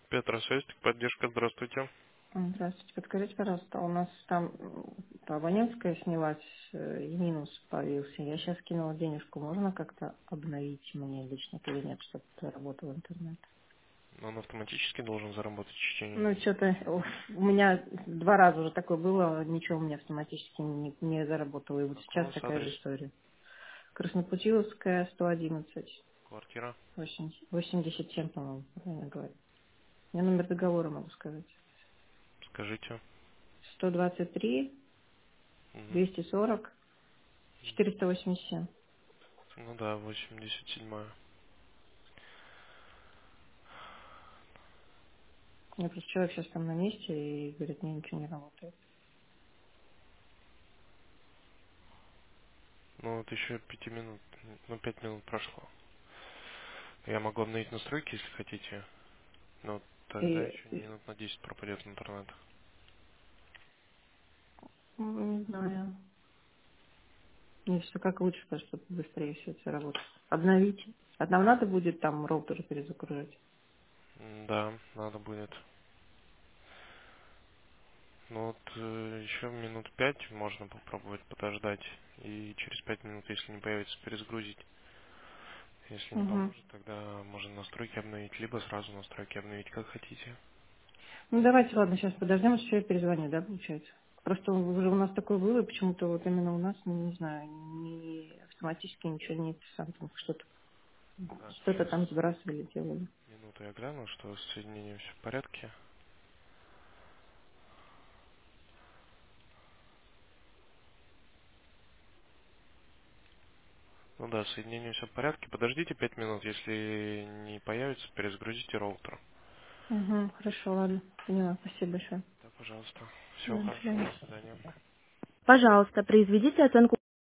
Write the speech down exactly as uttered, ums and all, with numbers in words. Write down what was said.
Петросвязь, поддержка, здравствуйте. М, Здравствуйте. Подскажите, пожалуйста, у нас там м, абонентская снялась э, и минус появился. Я сейчас кинула денежку. Можно как-то обновить мне личный кабинет, чтобы работал интернет? Он автоматически должен заработать в течение Ну, дня. что-то у меня два раза уже такое было, ничего у меня автоматически не, не заработало. И вот Какой у сейчас вас такая адрес? же история. Краснопутиловская, сто одиннадцать, Квартира? восемьдесят семь, по-моему, правильно говорю. Я номер договора могу сказать. Скажите. сто двадцать три, Мгм. двести сорок, четыреста восемьдесят семь. Ну да, восемьдесят седьмая. У меня просто человек сейчас там на месте и говорит, мне ничего не работает. Ну вот еще пяти минут, ну пять минут прошло. Я могу обновить настройки, если хотите, но тогда И, еще и, минут на десять пропадет интернет. ну, не знаю. Не что как лучше, потому что быстрее все это работает. Обновить. А нам надо будет там роутер перезагружать. М, Да, надо будет. Ну вот э, еще минут пять можно попробовать подождать. И через пять минут, если не появится, перезагрузить. Если не Угу. поможет, тогда можно настройки обновить, либо сразу настройки обновить, как хотите. Ну давайте, ладно, сейчас подождем, что я перезвоню, да, получается? Просто уже у нас такое было, и почему-то вот именно у нас, ну, не знаю, не автоматически ничего не сам там что-то Так, что-то сейчас там сбрасывали, делали. минуту я гляну, что с соединением все в порядке. Ну да, с соединением все в порядке. Подождите пять минут, если не появится, перезагрузите роутер. Угу, хорошо, ладно, поняла, спасибо большое. Да, пожалуйста. Всего Да, до хорошего, свидания. до свидания. Пожалуйста, произведите оценку